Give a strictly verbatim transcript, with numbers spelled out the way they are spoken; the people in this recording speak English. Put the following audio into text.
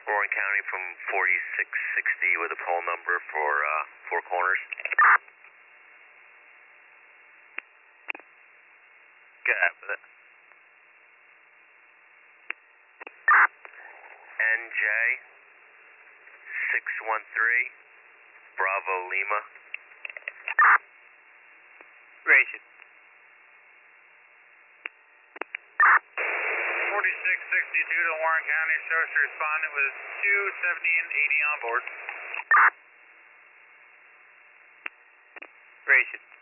Warren County from forty-six sixty with a poll number for uh, Four Corners. Get out with it. N J six one three Bravo Lima. Ration. forty-six sixty-two to Warren County, shows to respondent with two seventy and eighty on board. Ration.